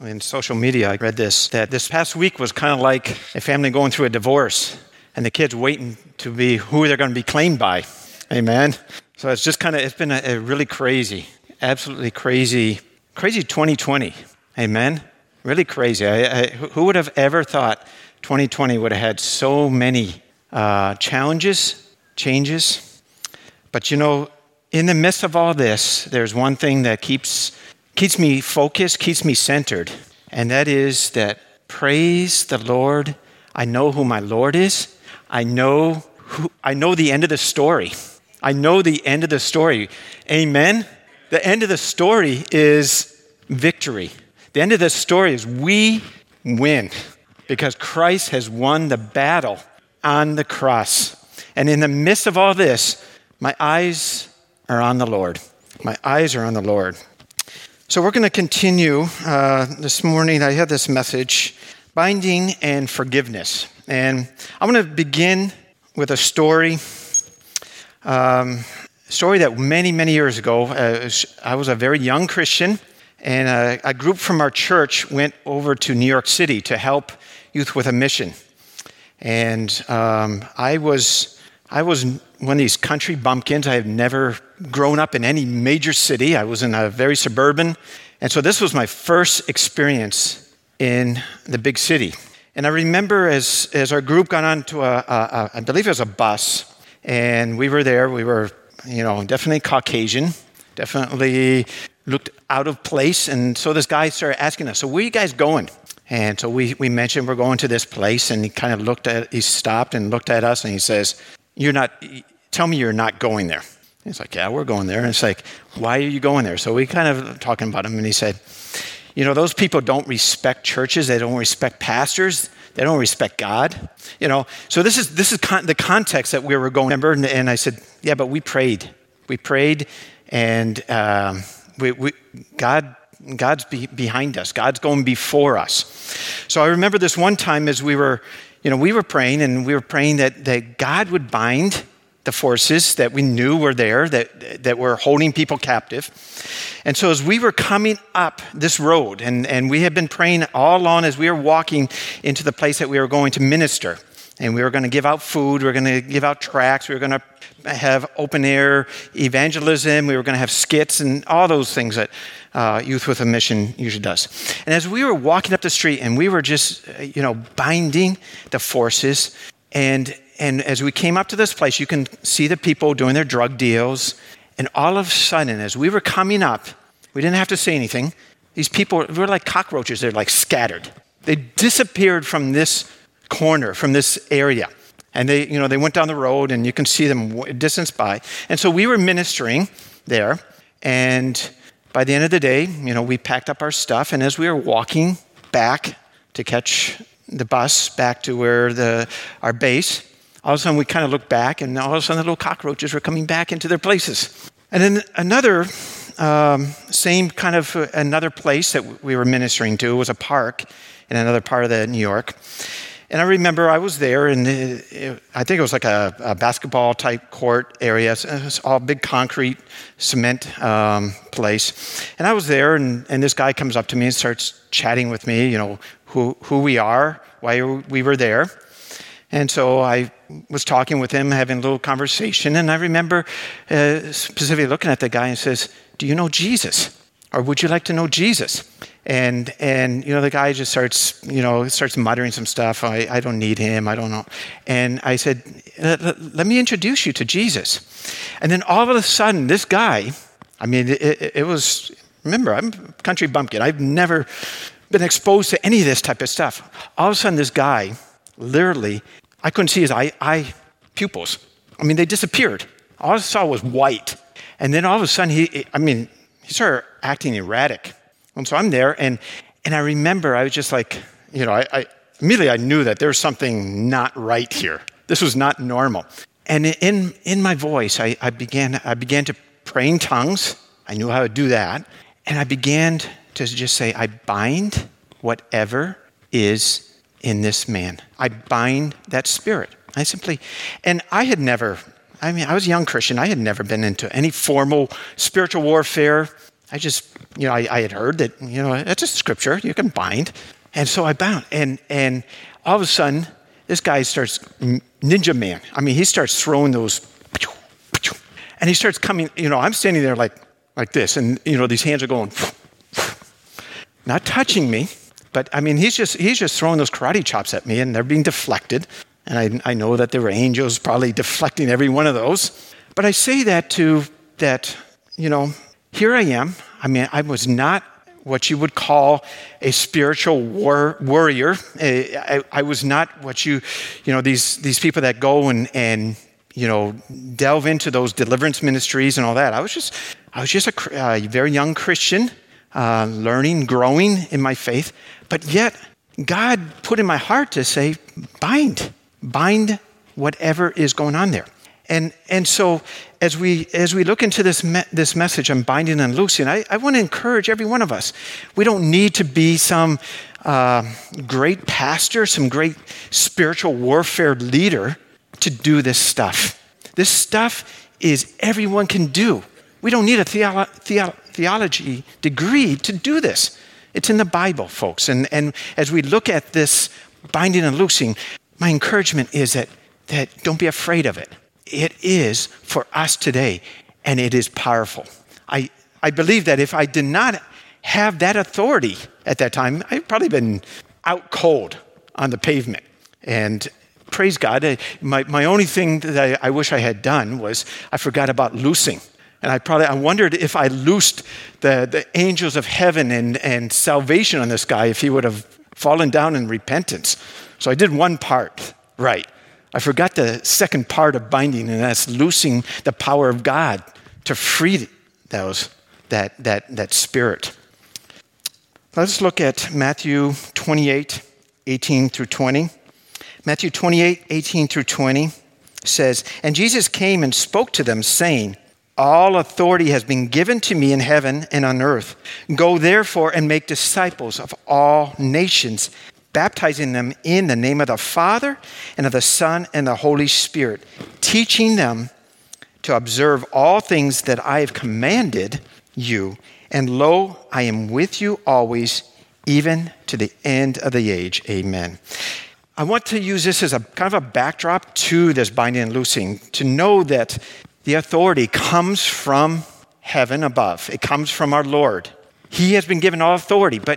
In social media, I read that this past week was kind of like a family going through a divorce and the kids waiting to be who they're going to be claimed by. Amen. So it's been a really crazy, absolutely crazy 2020. Amen. Really crazy. Who would have ever thought 2020 would have had so many challenges, changes? But in the midst of all this, there's one thing that keeps me focused, keeps me centered, and that is that praise the Lord. I know who my Lord is. I know the end of the story. I know the end of the story. Amen. The end of the story is victory. The end of the story is we win because Christ has won the battle on the cross. And in the midst of all this, my eyes are on the Lord. My eyes are on the Lord. So we're going to continue this morning. I have this message, Binding and Forgiveness. And I'm going to begin with a story that many, many years ago, I was a very young Christian, and a group from our church went over to New York City to help youth with a mission. And I was one of these country bumpkins. I have never grown up in any major city. I was in a very suburban. And so this was my first experience in the big city. And I remember as our group got onto I believe it was a bus, and we were there. We were, definitely Caucasian, definitely looked out of place. And so this guy started asking us, so where are you guys going? And so we mentioned we're going to this place, and he stopped and looked at us, and he says, tell me you're not going there. He's like, yeah, we're going there. And it's like, why are you going there? So we kind of talking about him, and he said, those people don't respect churches. They don't respect pastors. They don't respect God. So this is the context that we were going. Remember? And I said, yeah, but we prayed. We prayed, and God's behind us. God's going before us. So I remember this one time as we were praying, and we were praying that God would bind the forces that we knew were there, that were holding people captive. And so as we were coming up this road, and we had been praying all along as we were walking into the place that we were going to minister, and we were going to give out food, we were going to give out tracts, we were going to have open air evangelism, we were going to have skits and all those things that Youth with a Mission usually does. And as we were walking up the street, and we were just, binding the forces, and as we came up to this place, you can see the people doing their drug deals. And all of a sudden, as we were coming up, we didn't have to say anything. These people were like cockroaches. They're like scattered. They disappeared from this corner, from this area. And they went down the road, and you can see them distance by. And so we were ministering there. And by the end of the day, we packed up our stuff. And as we were walking back to catch the bus back to where our base, all of a sudden we kind of looked back, and all of a sudden the little cockroaches were coming back into their places. And then another another place that we were ministering to was a park in another part of New York. And I remember I was there, and I think it was like a basketball type court area. It was all big concrete cement place. And I was there, and this guy comes up to me and starts chatting with me, who we are, why we were there. And so I was talking with him, having a little conversation, and I remember specifically looking at the guy and says, do you know Jesus? Or would you like to know Jesus? And the guy just starts muttering some stuff. I don't need him. I don't know. And I said, let me introduce you to Jesus. And then all of a sudden, this guy, it was, remember, I'm a country bumpkin. I've never been exposed to any of this type of stuff. All of a sudden, this guy, literally, I couldn't see his eye pupils. They disappeared. All I saw was white. And then all of a sudden, he started acting erratic. And so I'm there, and I remember I was just like, I immediately I knew that there's something not right here. This was not normal. And in my voice, I began to pray in tongues. I knew how to do that. And I began to just say, I bind whatever is in this man. I bind that spirit. I was a young Christian. I had never been into any formal spiritual warfare. I just, I had heard that, it's a scripture, you can bind. And so I bound. And all of a sudden, this guy starts, ninja man. I mean, he starts throwing those, and he starts coming, I'm standing there like this, and, these hands are going, not touching me, but I mean, he's just throwing those karate chops at me, and they're being deflected. And I know that there were angels probably deflecting every one of those. But I say that here I am. I mean, I was not what you would call a spiritual warrior. I was not what these people that go and delve into those deliverance ministries and all that. I was just a very young Christian, learning, growing in my faith. But yet, God put in my heart to say, bind whatever is going on there. And so as we look into this message on binding and loosing, I want to encourage every one of us. We don't need to be some great pastor, some great spiritual warfare leader to do this stuff. This stuff is everyone can do. We don't need a theology degree to do this. It's in the Bible, folks. And as we look at this binding and loosing, my encouragement is that don't be afraid of it. It is for us today, and it is powerful. I believe that if I did not have that authority at that time, I'd probably been out cold on the pavement. And praise God, my only thing that I wish I had done was I forgot about loosing. And I wondered if I loosed the angels of heaven and salvation on this guy, if he would have fallen down in repentance. So I did one part right. I forgot the second part of binding, and that's loosing the power of God to free that spirit. Let's look at Matthew 28, 18 through 20. Matthew 28, 18 through 20 says, "And Jesus came and spoke to them, saying, 'All authority has been given to me in heaven and on earth. Go therefore and make disciples of all nations, baptizing them in the name of the Father and of the Son and the Holy Spirit, teaching them to observe all things that I have commanded you. And lo, I am with you always, even to the end of the age.'" Amen. I want to use this as a kind of a backdrop to this binding and loosing, to know that the authority comes from heaven above. It comes from our Lord. He has been given all authority, but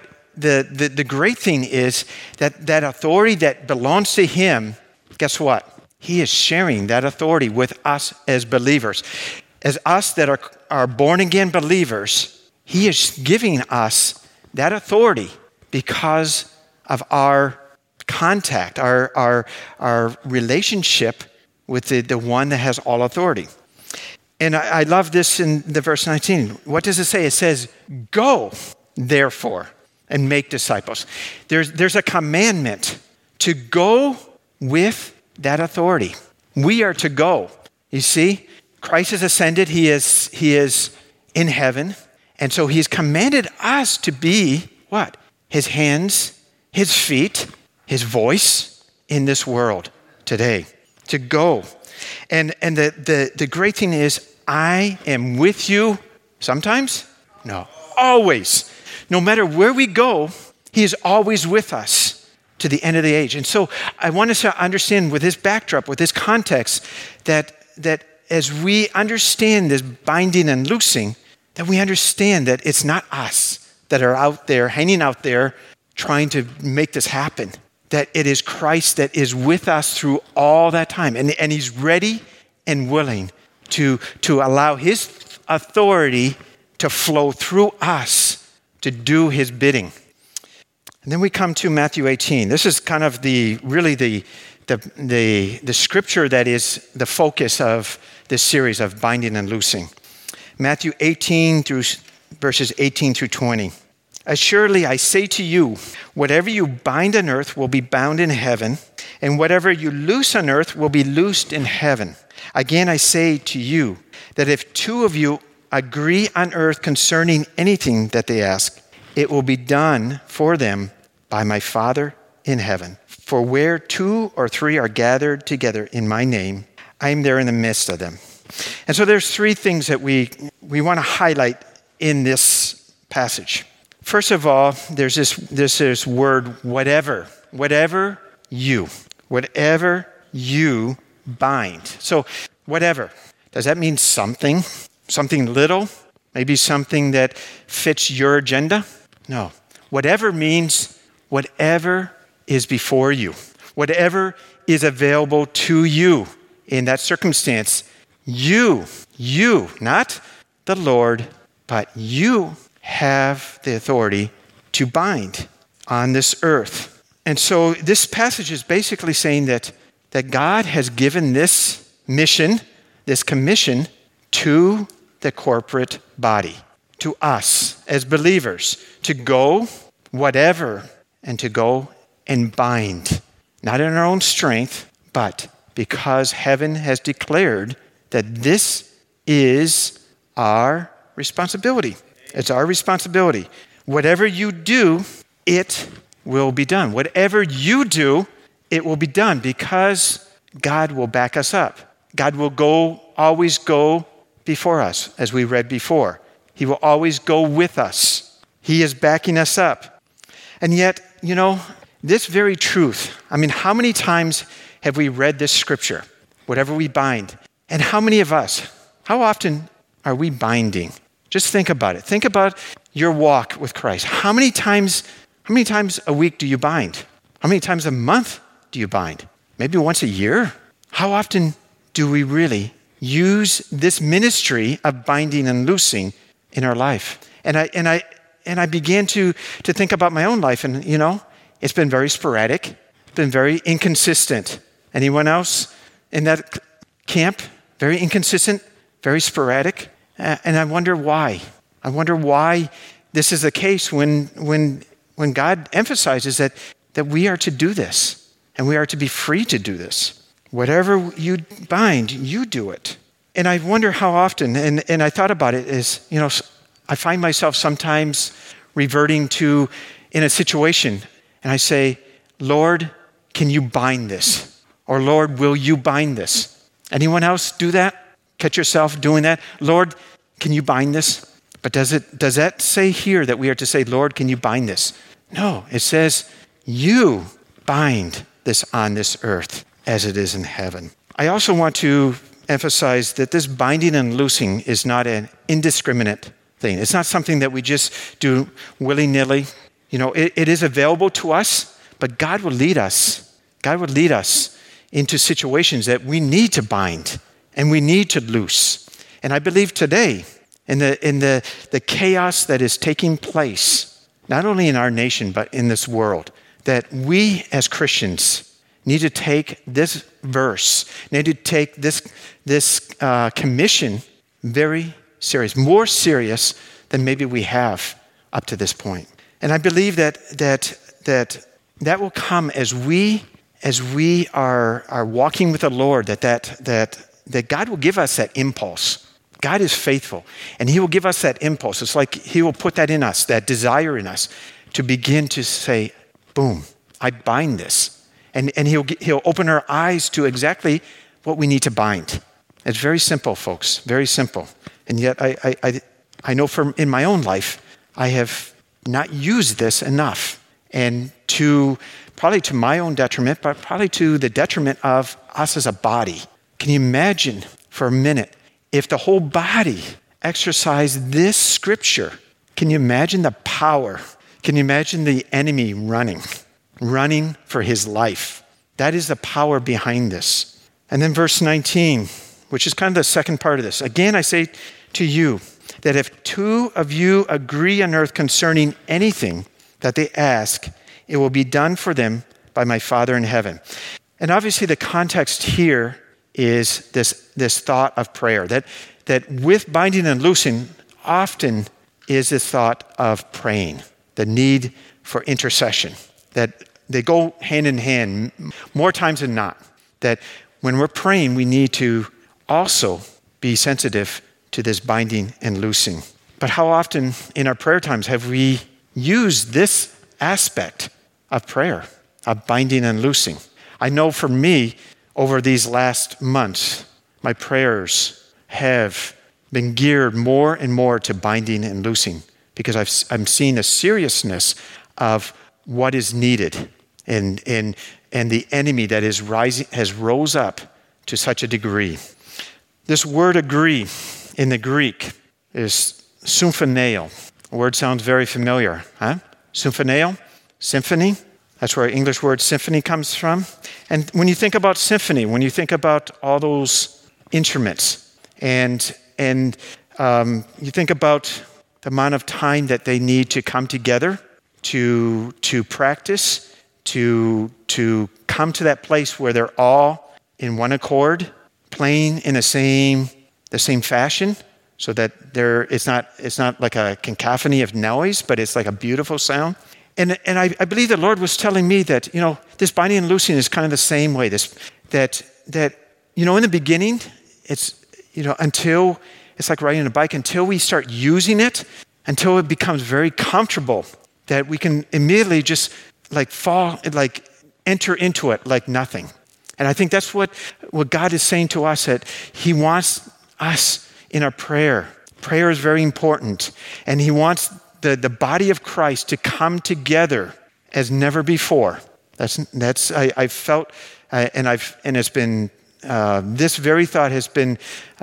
the great thing is that authority that belongs to him, guess what? He is sharing that authority with us as believers. As us that are born-again believers, he is giving us that authority because of our contact, our relationship with the one that has all authority. And I love this in the verse 19. What does it say? It says, "Go, therefore, and make disciples." There's a commandment to go with that authority. We are to go. You see, Christ has ascended. He is in heaven. And so he's commanded us to be what? His hands, his feet, his voice in this world today. To go. And the great thing is, I am with you sometimes? No, always. No matter where we go, he is always with us to the end of the age. And so I want us to understand with this backdrop, with this context, that as we understand this binding and loosing, that we understand that it's not us that are out there, hanging out there, trying to make this happen. That it is Christ that is with us through all that time. And he's ready and willing to allow his authority to flow through us to do his bidding. And then we come to Matthew 18. This is kind of the scripture that is the focus of this series of binding and loosing. Matthew 18 through verses 18 through 20. "Assuredly, I say to you, whatever you bind on earth will be bound in heaven, and whatever you loose on earth will be loosed in heaven. Again, I say to you that if two of you agree on earth concerning anything that they ask, it will be done for them by my Father in heaven. For where 2 or 3 are gathered together in my name, I am there in the midst of them." And so there's 3 things that we want to highlight in this passage. First of all, there's this word, whatever. Whatever you bind. So whatever. Does that mean something? Something little? Maybe something that fits your agenda? No. Whatever means whatever is before you. Whatever is available to you in that circumstance. You, not the Lord, but you have the authority to bind on this earth. And so this passage is basically saying that God has given this mission, this commission, to the corporate body, to us as believers, to go whatever and to go and bind, not in our own strength, but because heaven has declared that this is our responsibility. It's our responsibility. Whatever you do, it will be done. Whatever you do, it will be done because God will back us up. God will always go before us, as we read before. He will always go with us. He is backing us up. And yet, this very truth, how many times have we read this scripture, whatever we bind? And how many of us, how often are we binding? Just think about it. Think about your walk with Christ. How many times a week do you bind? How many times a month do you bind? Maybe once a year? How often do we really use this ministry of binding and loosing in our life? And I began to think about my own life, and it's been very sporadic, been very inconsistent. Anyone else in that camp? Very inconsistent, very sporadic. And I wonder why. I wonder why this is the case when God emphasizes that we are to do this and we are to be free to do this. Whatever you bind, you do it. And I wonder how often, and I thought about it is, I find myself sometimes reverting to in a situation and I say, Lord, can you bind this? Or Lord, will you bind this? Anyone else do that? Catch yourself doing that? Lord, can you bind this? But does that say here that we are to say, Lord, can you bind this? No, it says, you bind this on this earth as it is in heaven. I also want to emphasize that this binding and loosing is not an indiscriminate thing. It's not something that we just do willy-nilly. It is available to us, but God will lead us. God would lead us into situations that we need to bind and we need to loose. And I believe today, in the chaos that is taking place, not only in our nation, but in this world, that we as Christians need to take this verse, need to take this commission very serious, more serious than maybe we have up to this point. And I believe that will come as we are walking with the Lord, that God will give us that impulse. God is faithful, and He will give us that impulse. It's like He will put that in us, that desire in us, to begin to say, boom, I bind this. And He'll open our eyes to exactly what we need to bind. It's very simple, folks, very simple. And yet I know in my own life, I have not used this enough. And probably to my own detriment, but probably to the detriment of us as a body. Can you imagine for a minute if the whole body exercised this scripture? Can you imagine the power? Can you imagine the enemy running for his life? That is the power behind this. And then verse 19, which is kind of the second part of this. Again, I say to you that if two of you agree on earth concerning anything that they ask, it will be done for them by my Father in heaven. And obviously the context here is this thought of prayer, that with binding and loosing often is the thought of praying, the need for intercession, that they go hand in hand more times than not, that when we're praying, we need to also be sensitive to this binding and loosing. But how often in our prayer times have we used this aspect of prayer, of binding and loosing? I know for me, over these last months, my prayers have been geared more and more to binding and loosing because I'm seeing the seriousness of what is needed and the enemy that is rising has rose up to such a degree. This word agree in the Greek is symphoneo. The word sounds very familiar, huh? Symphoneo, symphony. That's where our English word symphony comes from. And when you think about symphony, when you think about all those instruments and you think about the amount of time that they need to come together, to practice, to come to that place where they're all in one accord, playing in the same fashion, so that it's not like a cacophony of noise, but it's like a beautiful sound. And I believe the Lord was telling me that, this binding and loosing is kind of the same way. That in the beginning, it's, until it's like riding a bike, until we start using it, until it becomes very comfortable, that we can immediately just enter into it like nothing. And I think that's what God is saying to us, that he wants us in our prayer. Prayer is very important. And he wants the body of Christ to come together as never before. I felt, and it's been, this very thought has been,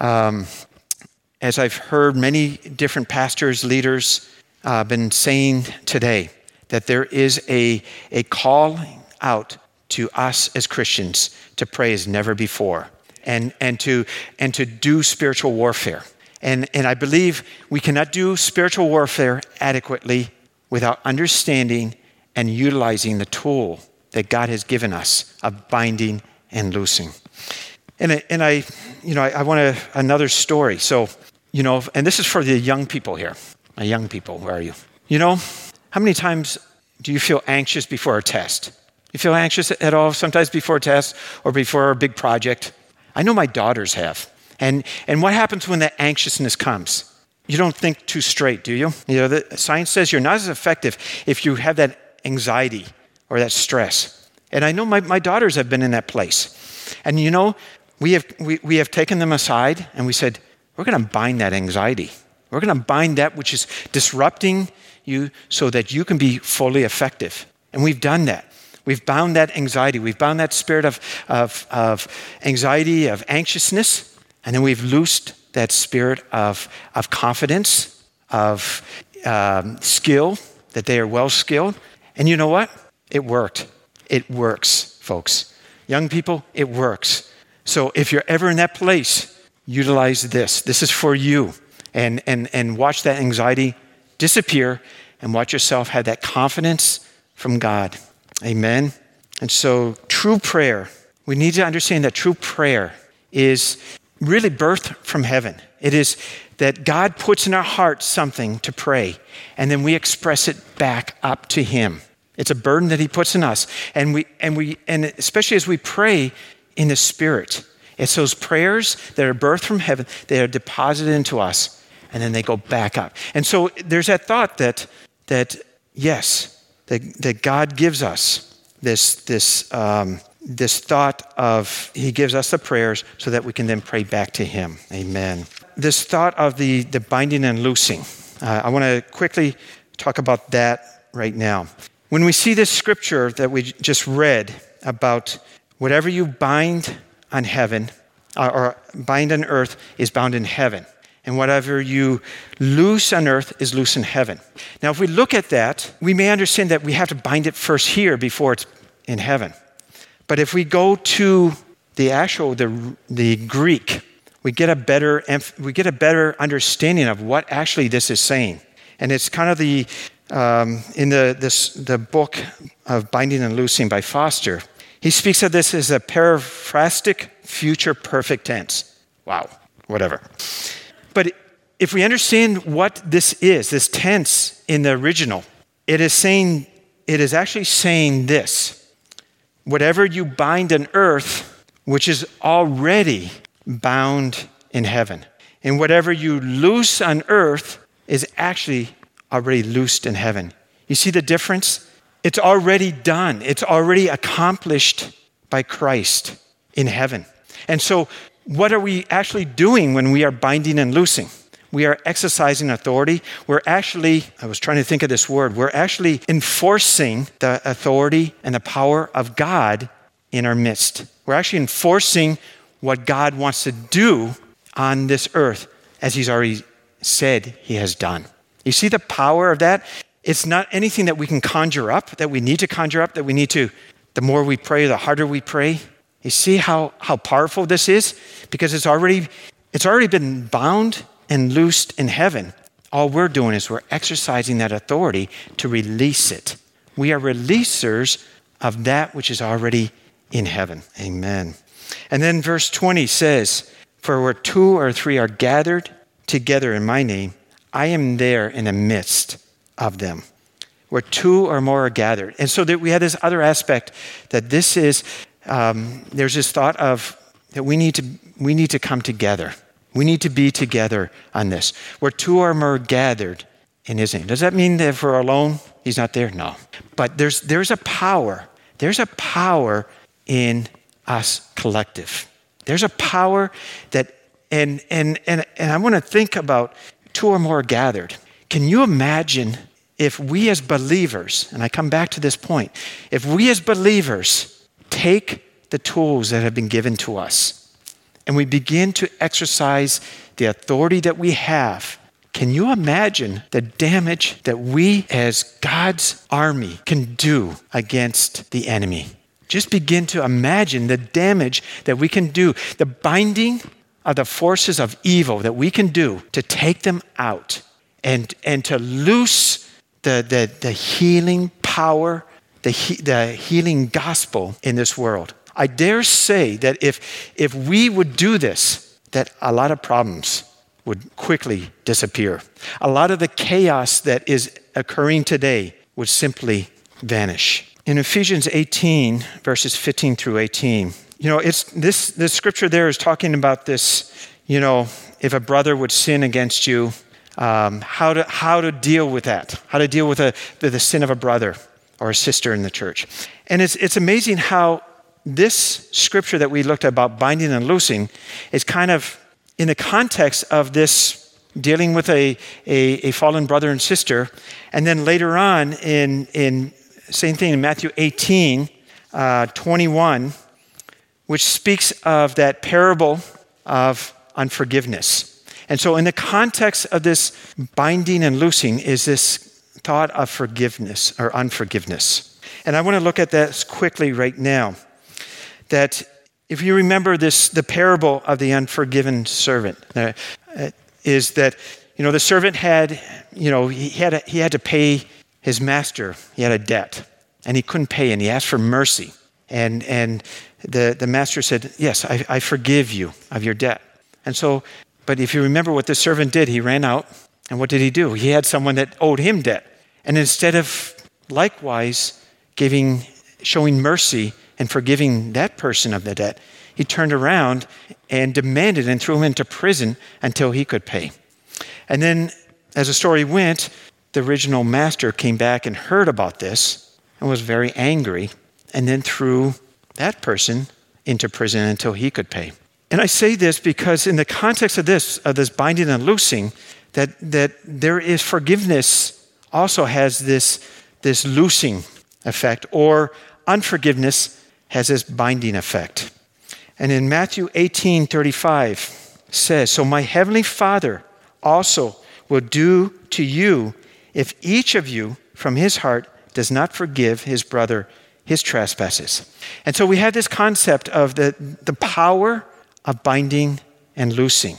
as I've heard many different pastors, leaders, been saying today, that there is a call out to us as Christians to pray as never before, and to do spiritual warfare. And I believe we cannot do spiritual warfare adequately without understanding and utilizing the tool that God has given us of binding and loosing. And I want another story. So, and this is for the young people here. My young people, where are you? How many times do you feel anxious before a test? You feel anxious at all sometimes before a test or before a big project? I know my daughters have. And what happens when that anxiousness comes? You don't think too straight, do you? The science says you're not as effective if you have that anxiety or that stress. And I know my daughters have been in that place. And we have taken them aside and we said, we're going to bind that anxiety. We're going to bind that which is disrupting you so that you can be fully effective. And we've done that. We've bound that anxiety. We've bound that spirit of anxiety, of anxiousness. And then we've loosed that spirit of confidence, of skill, that they are well skilled. And you know what? It worked. It works, folks. Young people, it works. So if you're ever in that place, utilize this. This is for you. And watch that anxiety disappear and watch yourself have that confidence from God. Amen. And so true prayer, we need to understand that true prayer is really birthed from heaven. It is that God puts in our hearts something to pray, and then we express it back up to him. It's a burden that he puts in us. And especially as we pray in the Spirit, it's those prayers that are birthed from heaven, they are deposited into us, and then they go back up. And so there's that thought that God gives us this thought of, he gives us the prayers so that we can then pray back to him. Amen. This thought of the binding and loosing, I want to quickly talk about that right now. When we see this scripture that we just read about whatever you bind on heaven or bind on earth is bound in heaven, and whatever you loose on earth is loose in heaven. Now, if we look at that, we may understand that we have to bind it first here before it's in heaven. But if we go to the Greek, we get a better understanding of what actually this is saying. And it's kind of the book of Binding and Loosing by Foster. He speaks of this as a periphrastic future perfect tense. Wow, whatever. But if we understand what this is, this tense in the original, it is actually saying this. Whatever you bind on earth, which is already bound in heaven. And whatever you loose on earth is actually already loosed in heaven. You see the difference? It's already done. It's already accomplished by Christ in heaven. And so what are we actually doing when we are binding and loosing? we are exercising authority. I was trying to think of this word, we're actually enforcing the authority and the power of God in our midst. We're actually enforcing what God wants to do on this earth, as he's already said he has done. You see the power of that? It's not anything that we can conjure up, that we need to conjure up, the more we pray, the harder we pray. You see how powerful this is? Because it's already been bound and loosed in heaven. All we're doing is we're exercising that authority to release it. We are releasers of that which is already in heaven. Amen. And then verse 20 says, for where 2 or 3 are gathered together in my name, I am there in the midst of them. Where 2 or more are gathered. And so that we have this other aspect that this is, there's this thought of that we need to come together. We need to be together on this. Where 2 or more are gathered in his name. Does that mean that if we're alone, he's not there? No. But there's a power. There's a power in us collective. There's a power that, and I want to think about 2 or more gathered. Can you imagine if we as believers, and I come back to this point, if we as believers take the tools that have been given to us and we begin to exercise the authority that we have, can you imagine the damage that we as God's army can do against the enemy? Just begin to imagine the damage that we can do, the binding of the forces of evil that we can do to take them out and to loose the healing power, the healing gospel in this world. I dare say that if we would do this, that a lot of problems would quickly disappear. A lot of the chaos that is occurring today would simply vanish. In Ephesians 18, verses 15 through 18, it's this scripture there is talking about this, if a brother would sin against you, how to deal with that, how to deal with the sin of a brother or a sister in the church. And it's amazing how this scripture that we looked at about binding and loosing is kind of in the context of this dealing with a fallen brother and sister. And then later on in same thing in Matthew 18, 21, which speaks of that parable of unforgiveness. And so in the context of this binding and loosing is this thought of forgiveness or unforgiveness. And I want to look at that quickly right now. That if you remember the parable of the unforgiven servant, is that, the servant had, he had to pay his master. He had a debt and he couldn't pay and he asked for mercy. And the master said, yes, I forgive you of your debt. And so, but if you remember what the servant did, he ran out and what did he do? He had someone that owed him debt. And instead of likewise showing mercy and forgiving that person of the debt, he turned around and demanded and threw him into prison until he could pay. And then as the story went, the original master came back and heard about this and was very angry and then threw that person into prison until he could pay. And I say this because in the context of this binding and loosing, that there is forgiveness also has this loosing effect, or unforgiveness has this binding effect. And in Matthew 18:35 says, so my heavenly Father also will do to you if each of you from his heart does not forgive his brother his trespasses. And so we have this concept of the power of binding and loosing.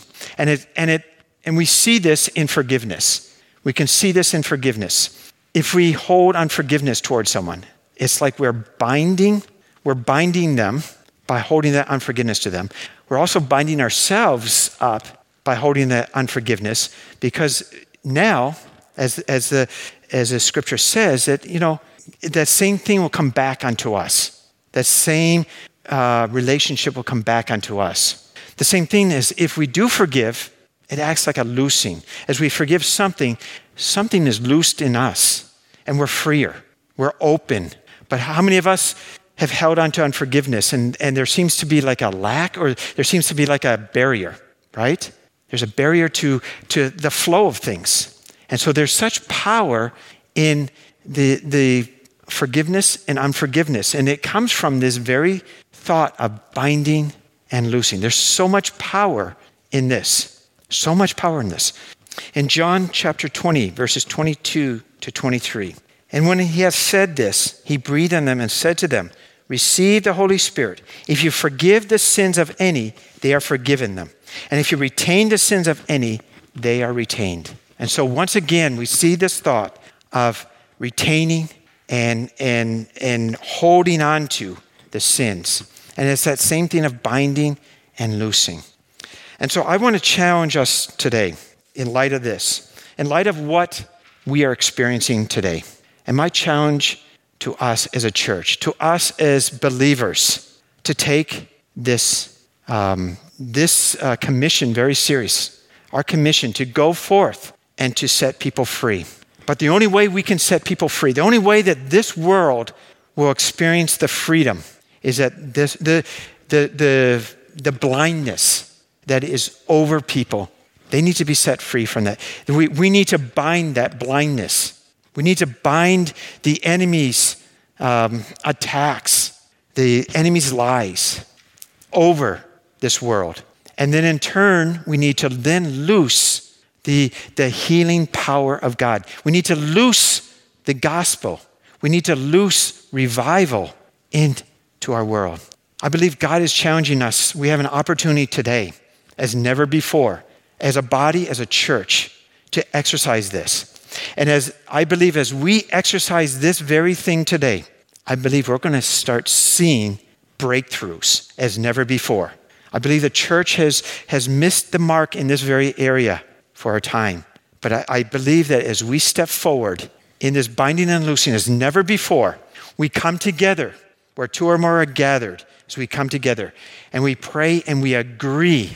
And we see this in forgiveness. We can see this in forgiveness. If we hold unforgiveness towards someone, it's like we're binding them by holding that unforgiveness to them. We're also binding ourselves up by holding that unforgiveness, because now, as the scripture says, that that same thing will come back onto us. That same relationship will come back onto us. The same thing is, if we do forgive, it acts like a loosing. As we forgive something is loosed in us, and we're freer. We're open. But how many of us have held on to unforgiveness, and there seems to be like a lack, or there seems to be like a barrier, right? There's a barrier to the flow of things. And so there's such power in the forgiveness and unforgiveness. And it comes from this very thought of binding and loosing. There's so much power in this. So much power in this. In John chapter 20, verses 22 to 23. And when he had said this, he breathed on them and said to them, receive the Holy Spirit. If you forgive the sins of any, they are forgiven them. And if you retain the sins of any, they are retained. And so once again, we see this thought of retaining and holding on to the sins. And it's that same thing of binding and loosing. And so I want to challenge us today in light of this, in light of what we are experiencing today. And my challenge to us as a church, to us as believers, to take this commission very serious. Our commission to go forth and to set people free. But the only way we can set people free, the only way that this world will experience the freedom is that the blindness that is over people, they need to be set free from that. We need to bind that blindness. We need to bind the enemy's attacks, the enemy's lies over this world. And then in turn, we need to then loose the healing power of God. We need to loose the gospel. We need to loose revival into our world. I believe God is challenging us. We have an opportunity today, as never before, as a body, as a church, to exercise this. And as I believe as we exercise this very thing today, I believe we're going to start seeing breakthroughs as never before. I believe the church has missed the mark in this very area for our time. But I believe that as we step forward in this binding and loosing as never before, we come together where two or more are gathered. As we come together and we pray and we agree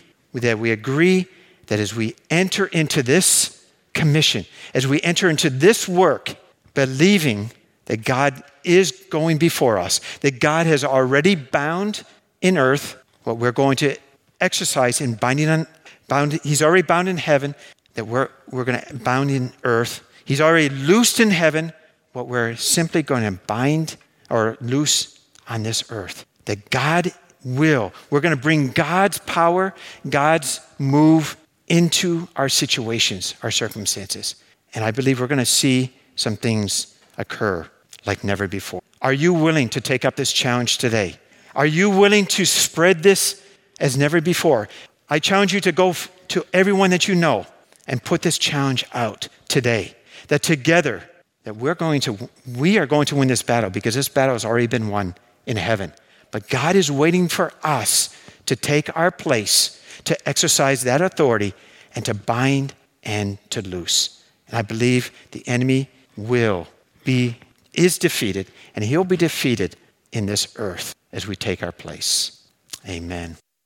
that as we enter into this commission, as we enter into this work, believing that God is going before us, that God has already bound in earth what we're going to exercise in He's already bound in heaven, that we're going to bound in earth. He's already loosed in heaven what we're simply going to bind or loose on this earth. That God we're going to bring God's power, God's move into our situations, our circumstances. And I believe we're going to see some things occur like never before. Are you willing to take up this challenge today? Are you willing to spread this as never before? I challenge you to go to everyone that you know and put this challenge out today. That together, that we are going to win this battle, because this battle has already been won in heaven. But God is waiting for us to take our place, to exercise that authority, and to bind and to loose. And I believe the enemy is defeated, and he'll be defeated in this earth as we take our place. Amen.